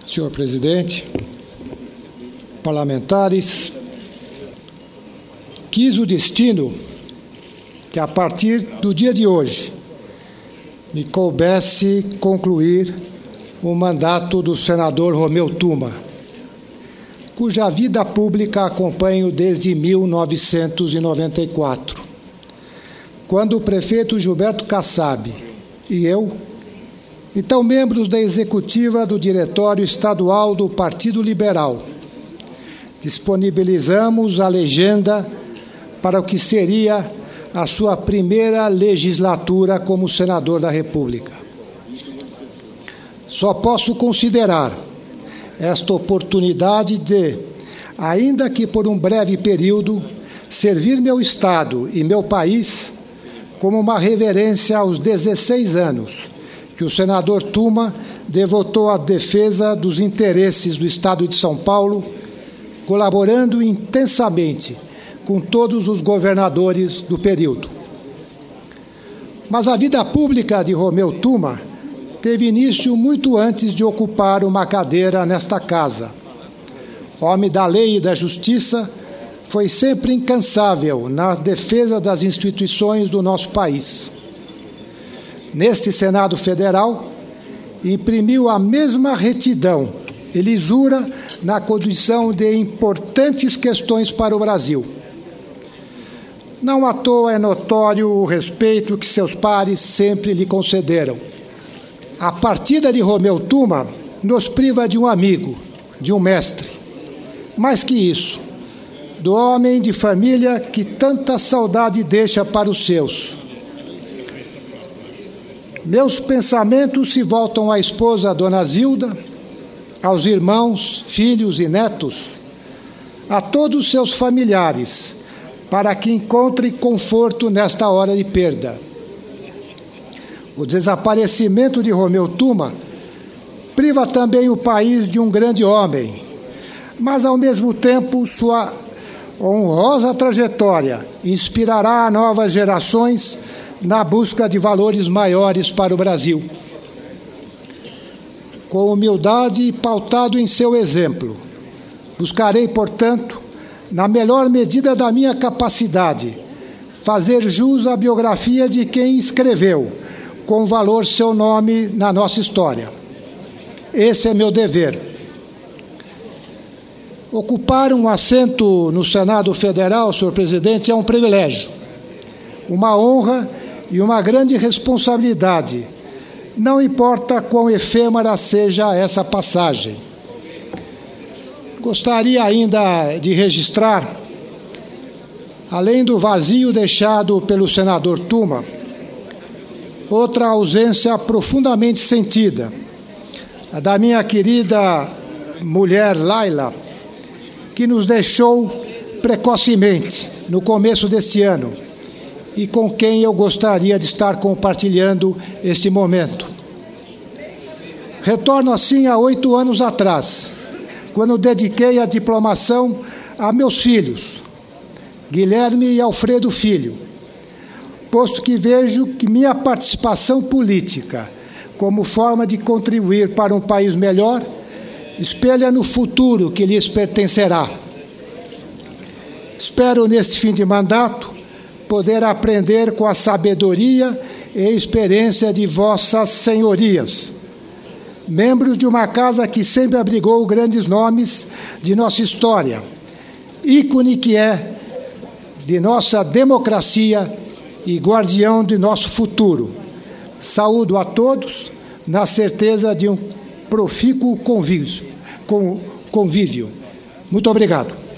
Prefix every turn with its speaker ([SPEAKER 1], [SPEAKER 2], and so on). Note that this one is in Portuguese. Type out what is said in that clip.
[SPEAKER 1] Senhor presidente, parlamentares, quis o destino que, a partir do dia de hoje, me coubesse concluir o mandato do senador Romeu Tuma, cuja vida pública acompanho desde 1994, quando o prefeito Gilberto Kassab e eu, então membros da executiva do Diretório Estadual do Partido Liberal, disponibilizamos a legenda para o que seria a sua primeira legislatura como senador da República. Só posso considerar esta oportunidade de, ainda que por um breve período, servir meu Estado e meu país como uma reverência aos 16 anos que o senador Tuma devotou à defesa dos interesses do Estado de São Paulo, colaborando intensamente com todos os governadores do período. Mas a vida pública de Romeu Tuma teve início muito antes de ocupar uma cadeira nesta casa. Homem da lei e da justiça, foi sempre incansável na defesa das instituições do nosso país. Neste Senado Federal, imprimiu a mesma retidão e lisura na condução de importantes questões para o Brasil. Não à toa é notório o respeito que seus pares sempre lhe concederam. A partida de Romeu Tuma nos priva de um amigo, de um mestre. Mais que isso, do homem de família que tanta saudade deixa para os seus. Meus pensamentos se voltam à esposa, Dona Zilda, aos irmãos, filhos e netos, a todos os seus familiares, para que encontre conforto nesta hora de perda. O desaparecimento de Romeu Tuma priva também o país de um grande homem, mas, ao mesmo tempo, sua honrosa trajetória inspirará novas gerações na busca de valores maiores para o Brasil. Com humildade e pautado em seu exemplo, buscarei, portanto, na melhor medida da minha capacidade, fazer jus à biografia de quem escreveu com valor seu nome na nossa história. Esse é meu dever. Ocupar um assento no Senado Federal, senhor presidente, é um privilégio, uma honra e uma grande responsabilidade, não importa quão efêmera seja essa passagem. Gostaria ainda de registrar, além do vazio deixado pelo senador Tuma, outra ausência profundamente sentida, a da minha querida mulher Laila, que nos deixou precocemente no começo deste ano e com quem eu gostaria de estar compartilhando este momento. Retorno assim a 8 anos atrás, quando dediquei a diplomação a meus filhos, Guilherme e Alfredo Filho, posto que vejo que minha participação política, como forma de contribuir para um país melhor, espelha no futuro que lhes pertencerá. Espero, neste fim de mandato, poder aprender com a sabedoria e experiência de vossas senhorias, membros de uma casa que sempre abrigou grandes nomes de nossa história, ícone que é de nossa democracia e guardião de nosso futuro. Saúdo a todos na certeza de um profícuo convívio. Muito obrigado.